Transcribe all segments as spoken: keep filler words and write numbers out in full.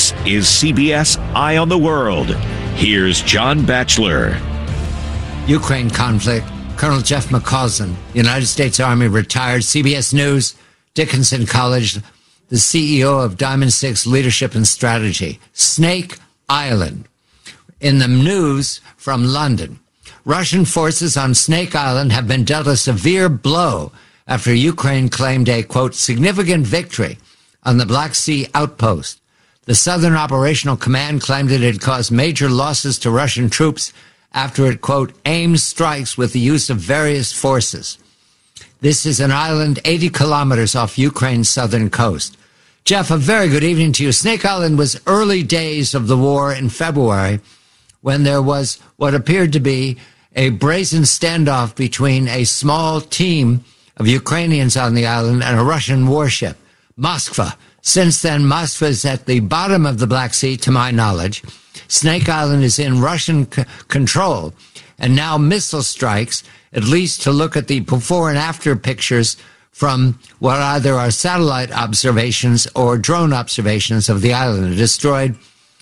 This is C B S Eye on the World. Here's John Batchelor. Ukraine conflict. Colonel Jeff McCausland, United States Army retired. C B S News, Dickinson College, the C E O of Diamond Six Leadership and Strategy. Snake Island. In the news from London, Russian forces on Snake Island have been dealt a severe blow after Ukraine claimed a, quote, significant victory on the Black Sea outpost. The Southern Operational Command claimed it had caused major losses to Russian troops after it, quote, aimed strikes with the use of various forces. This is an island eighty kilometers off Ukraine's southern coast. Jeff, a very good evening to you. Snake Island was early days of the war in February when there was what appeared to be a brazen standoff between a small team of Ukrainians on the island and a Russian warship, Moskva. Since then, Moskva is at the bottom of the Black Sea, to my knowledge. Snake Island is in Russian c- control. And now missile strikes, at least to look at the before and after pictures from what either are satellite observations or drone observations of the island. A destroyed,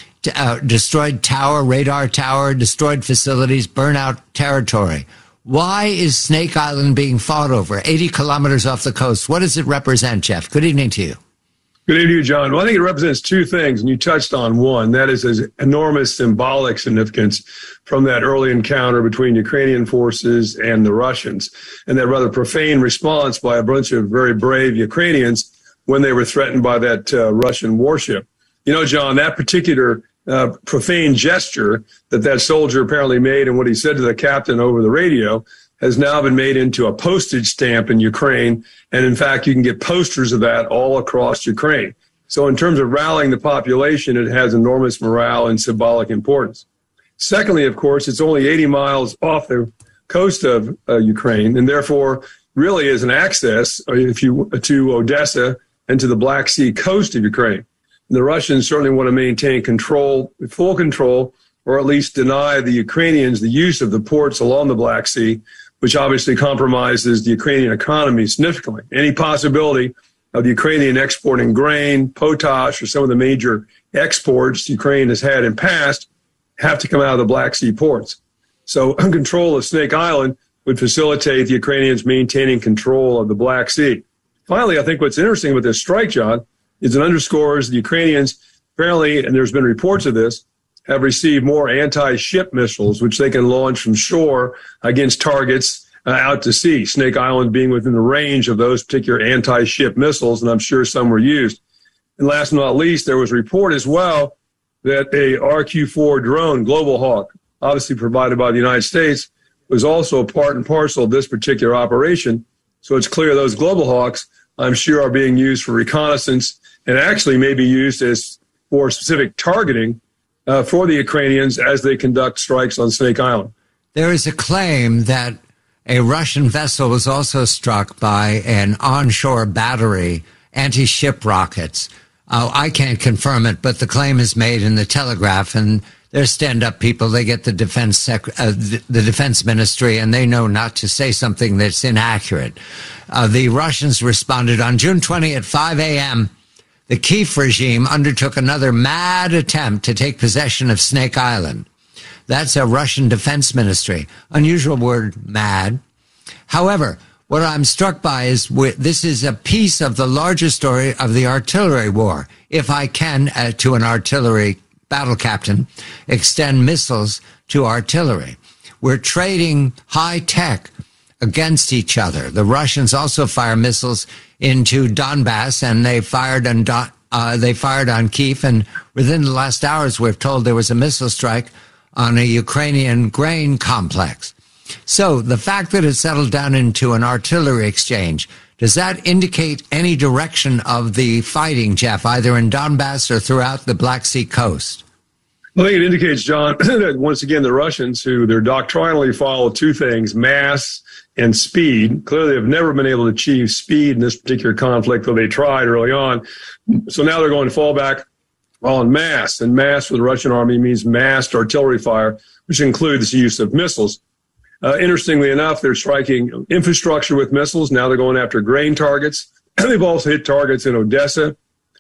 uh, destroyed tower, radar tower, destroyed facilities, burnout territory. Why is Snake Island being fought over eighty kilometers off the coast? What does it represent, Jeff? Good evening to you. Good evening to you, John. Well, I think it represents two things, and you touched on one. That is its enormous symbolic significance from that early encounter between Ukrainian forces and the Russians, and that rather profane response by a bunch of very brave Ukrainians when they were threatened by that uh, Russian warship. You know, John, that particular uh, profane gesture that that soldier apparently made and what he said to the captain over the radio has now been made into a postage stamp in Ukraine. And in fact, you can get posters of that all across Ukraine. So in terms of rallying the population, it has enormous morale and symbolic importance. Secondly, of course, it's only eighty miles off the coast of uh, Ukraine, and therefore really is an access, if you to Odessa and to the Black Sea coast of Ukraine. And the Russians certainly want to maintain control, full control, or at least deny the Ukrainians the use of the ports along the Black Sea, which obviously compromises the Ukrainian economy significantly. Any possibility of the Ukrainian exporting grain, potash, or some of the major exports Ukraine has had in past have to come out of the Black Sea ports. So control of Snake Island would facilitate the Ukrainians maintaining control of the Black Sea. Finally, I think what's interesting with this strike, John, is it underscores the Ukrainians apparently, and there's been reports of this, have received more anti-ship missiles, which they can launch from shore against targets uh, out to sea, Snake Island being within the range of those particular anti-ship missiles, and I'm sure some were used. And last but not least, there was a report as well that a R Q four drone, Global Hawk, obviously provided by the United States, was also a part and parcel of this particular operation. So it's clear those Global Hawks, I'm sure, are being used for reconnaissance and actually may be used as for specific targeting Uh, for the Ukrainians as they conduct strikes on Snake Island. There is a claim that a Russian vessel was also struck by an onshore battery, anti-ship rockets. Uh, I can't confirm it, but the claim is made in the Telegraph, and they're stand-up people. They get the defense sec- uh, the, the defense ministry, and they know not to say something that's inaccurate. Uh, the Russians responded on June twentieth at five a.m., the Kiev regime undertook another mad attempt to take possession of Snake Island. That's a Russian defense ministry. Unusual word, mad. However, what I'm struck by is this is a piece of the larger story of the artillery war. If I can, uh, to an artillery battle captain, extend missiles to artillery. We're trading high tech against each other. The Russians also fire missiles into Donbass, and they fired on Don, uh, they fired on Kiev. And within the last hours, we're told there was a missile strike on a Ukrainian grain complex. So the fact that it settled down into an artillery exchange, does that indicate any direction of the fighting, Jeff, either in Donbass or throughout the Black Sea coast? I think it indicates, John, that once again, the Russians, who they're doctrinally follow two things, mass and speed, clearly have never been able to achieve speed in this particular conflict, though they tried early on. So now they're going to fall back on mass, and mass for the Russian army means massed artillery fire, which includes the use of missiles. Uh, interestingly enough, they're striking infrastructure with missiles. Now they're going after grain targets. They've also hit targets in Odessa,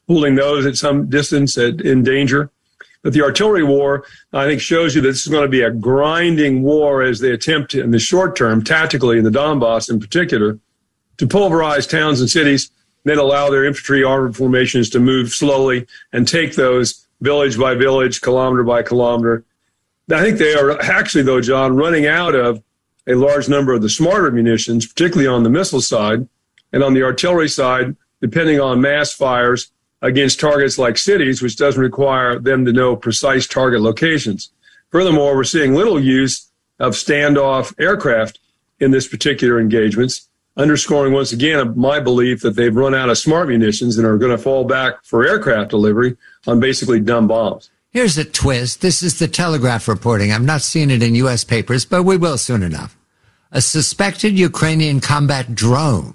holding those at some distance at, in danger. But the artillery war, I think, shows you that this is going to be a grinding war as they attempt to, in the short term, tactically in the Donbass in particular, to pulverize towns and cities, then allow their infantry armored formations to move slowly and take those village by village, kilometer by kilometer. I think they are actually, though, John, running out of a large number of the smarter munitions, particularly on the missile side, and on the artillery side, depending on mass fires against targets like cities, which doesn't require them to know precise target locations. Furthermore, we're seeing little use of standoff aircraft in this particular engagements, underscoring once again my belief that they've run out of smart munitions and are going to fall back for aircraft delivery on basically dumb bombs. Here's a twist. This is the Telegraph reporting. I've not seen it in U S papers, but we will soon enough. A suspected Ukrainian combat drone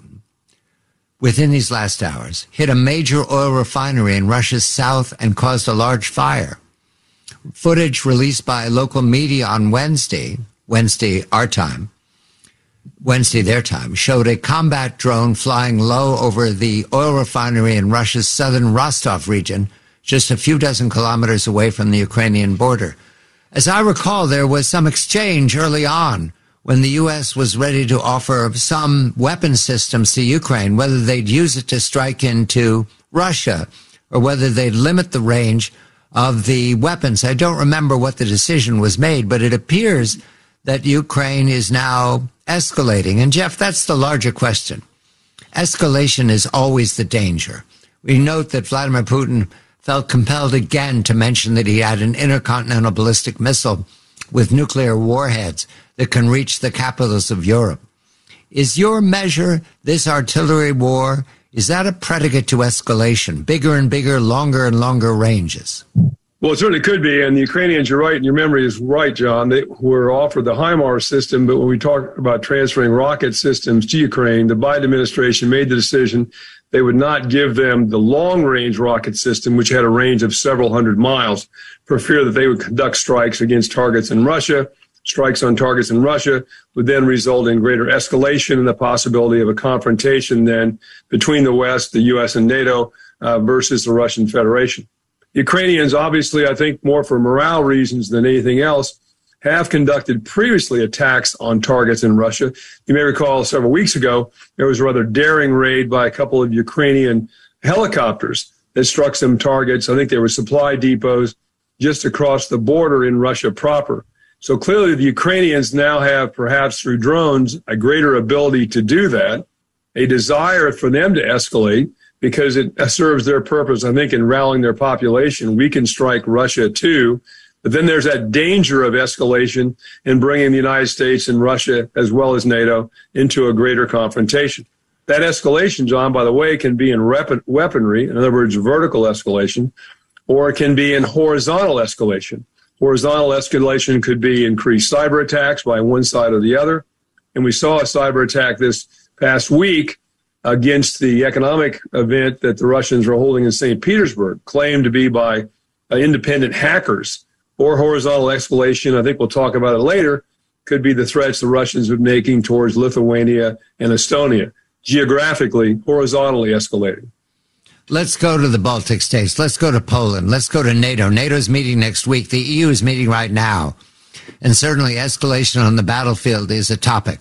within these last hours hit a major oil refinery in Russia's south and caused a large fire. Footage released by local media on Wednesday, Wednesday our time, Wednesday their time, showed a combat drone flying low over the oil refinery in Russia's southern Rostov region, just a few dozen kilometers away from the Ukrainian border. As I recall, there was some exchange early on when the U S was ready to offer some weapon systems to Ukraine, whether they'd use it to strike into Russia or whether they'd limit the range of the weapons. I don't remember what the decision was made, but it appears that Ukraine is now escalating. And Jeff, that's the larger question. Escalation is always the danger. We note that Vladimir Putin felt compelled again to mention that he had an intercontinental ballistic missile with nuclear warheads that can reach the capitals of Europe. Is your measure, this artillery war, is that a predicate to escalation, bigger and bigger, longer and longer ranges? Well, it certainly could be, and the Ukrainians, you're right, and your memory is right, John. They were offered the HIMARS system, but when we talk about transferring rocket systems to Ukraine, the Biden administration made the decision they would not give them the long-range rocket system, which had a range of several hundred miles, for fear that they would conduct strikes against targets in Russia. Strikes on targets in Russia would then result in greater escalation and the possibility of a confrontation then between the West, the U S and NATO uh, versus the Russian Federation. The Ukrainians, obviously, I think more for morale reasons than anything else, have conducted previously attacks on targets in Russia. You may recall several weeks ago, there was a rather daring raid by a couple of Ukrainian helicopters that struck some targets. I think there were supply depots just across the border in Russia proper. So clearly the Ukrainians now have, perhaps through drones, a greater ability to do that, a desire for them to escalate because it serves their purpose, I think, in rallying their population. We can strike Russia too. But then there's that danger of escalation in bringing the United States and Russia, as well as NATO, into a greater confrontation. That escalation, John, by the way, can be in weapon, weaponry, in other words, vertical escalation, or it can be in horizontal escalation. Horizontal escalation could be increased cyber attacks by one side or the other. And we saw a cyber attack this past week against the economic event that the Russians were holding in Saint Petersburg, claimed to be by uh, independent hackers. Or horizontal escalation, I think we'll talk about it later, could be the threats the Russians are making towards Lithuania and Estonia, geographically, horizontally escalating. Let's go to the Baltic states. Let's go to Poland. Let's go to NATO. NATO's meeting next week. The E U is meeting right now. And certainly escalation on the battlefield is a topic.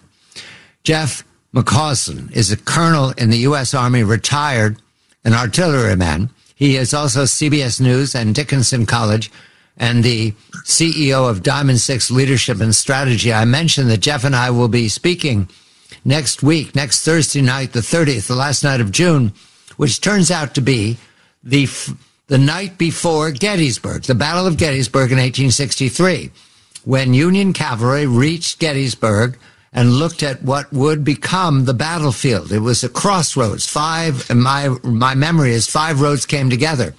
Jeff McCausland is a colonel in the U S Army, retired, an artilleryman. He is also C B S News and Dickinson College and the C E O of Diamond Six Leadership and Strategy. I mentioned that Jeff and I will be speaking next week, next Thursday night, the thirtieth, the last night of June, which turns out to be the the night before Gettysburg, the Battle of Gettysburg in eighteen sixty-three, when Union cavalry reached Gettysburg and looked at what would become the battlefield. It was a crossroads. Five, and my my memory is five roads came together.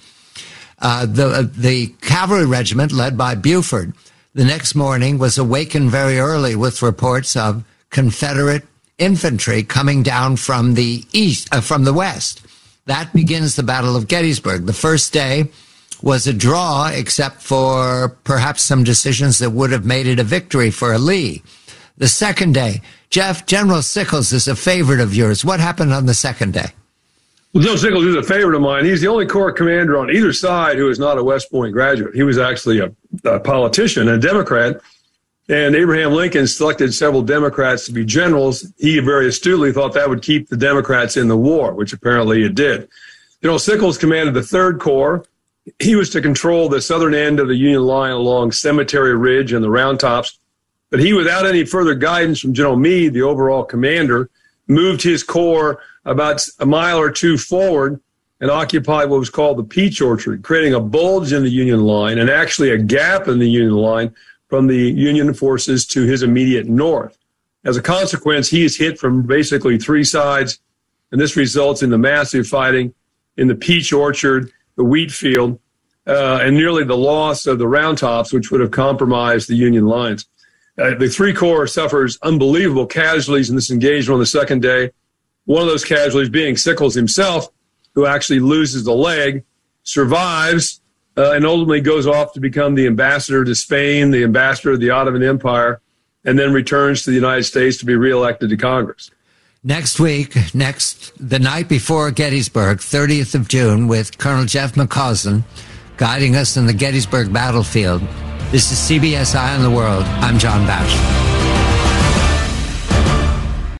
Uh, the the cavalry regiment led by Buford the next morning was awakened very early with reports of Confederate infantry coming down from the east, uh, from the west. That begins the Battle of Gettysburg. The first day was a draw, except for perhaps some decisions that would have made it a victory for Lee. The second day, Jeff, General Sickles is a favorite of yours. What happened on the second day? Well, Joe Sickles is a favorite of mine. He's the only Corps commander on either side who is not a West Point graduate. He was actually a, a politician, a Democrat, and Abraham Lincoln selected several Democrats to be generals. He very astutely thought that would keep the Democrats in the war, which apparently it did. General Sickles commanded the Third Corps. He was to control the southern end of the Union line along Cemetery Ridge and the Round Tops. But he, without any further guidance from General Meade, the overall commander, moved his corps about a mile or two forward and occupied what was called the Peach Orchard, creating a bulge in the Union line and actually a gap in the Union line from the Union forces to his immediate north. As a consequence, he is hit from basically three sides, and this results in the massive fighting in the Peach Orchard, the wheat field, uh, and nearly the loss of the Round Tops, which would have compromised the Union lines. Uh, the Three Corps suffers unbelievable casualties in this engagement on the second day. One of those casualties being Sickles himself, who actually loses a leg, survives, uh, and ultimately goes off to become the ambassador to Spain, the ambassador of the Ottoman Empire, and then returns to the United States to be reelected to Congress. Next week, next the night before Gettysburg, thirtieth of June, with Colonel Jeff McCausland guiding us in the Gettysburg battlefield. This is C B S Eye on the World. I'm John Batchelor.